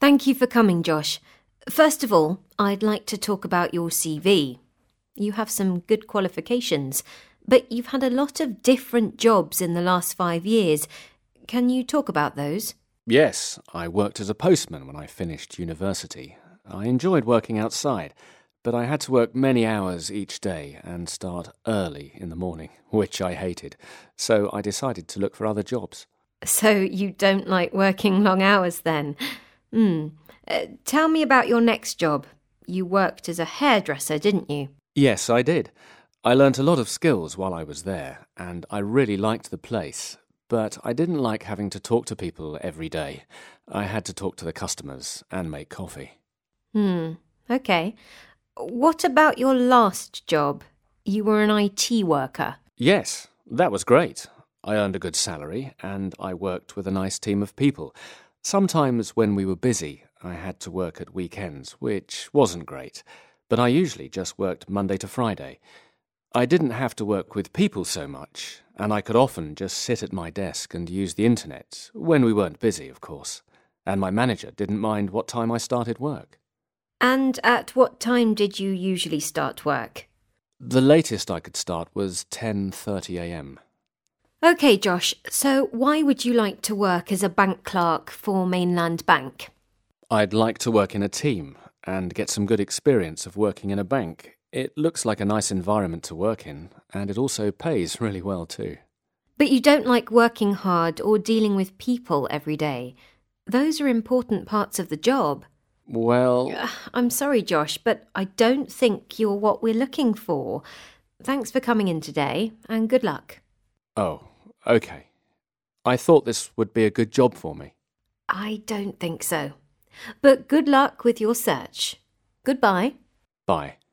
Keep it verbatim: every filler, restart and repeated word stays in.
Thank you for coming, Josh. First of all, I'd like to talk about your C V. You have some good qualifications, but you've had a lot of different jobs in the last five years. Can you talk about those? Yes, I worked as a postman when I finished university. I enjoyed working outside, but I had to work many hours each day and start early in the morning, which I hated, so I decided to look for other jobs. So you don't like working long hours then? Hmm. Uh, tell me about your next job. You worked as a hairdresser, didn't you? Yes, I did. I learnt a lot of skills while I was there, and I really liked the place. But I didn't like having to talk to people every day. I had to talk to the customers and make coffee. Hmm, okay. What about your last job? You were an I T worker. Yes, that was great. I earned a good salary, and I worked with a nice team of people. Sometimes when we were busy, I had to work at weekends, which wasn't great. But I usually just worked Monday to Friday. I didn't have to work with people so much, and I could often just sit at my desk and use the internet, when we weren't busy, of course. And my manager didn't mind what time I started work. And at what time did you usually start work? The latest I could start was ten thirty a m. OK, Josh, so why would you like to work as a bank clerk for Mainland Bank? I'd like to work in a team and get some good experience of working in a bank. It looks like a nice environment to work in, and it also pays really well too. But you don't like working hard or dealing with people every day. Those are important parts of the job. Well... Uh, I'm sorry, Josh, but I don't think you're what we're looking for. Thanks for coming in today, and good luck. Oh, OK. I thought this would be a good job for me. I don't think so. But good luck with your search. Goodbye. Bye.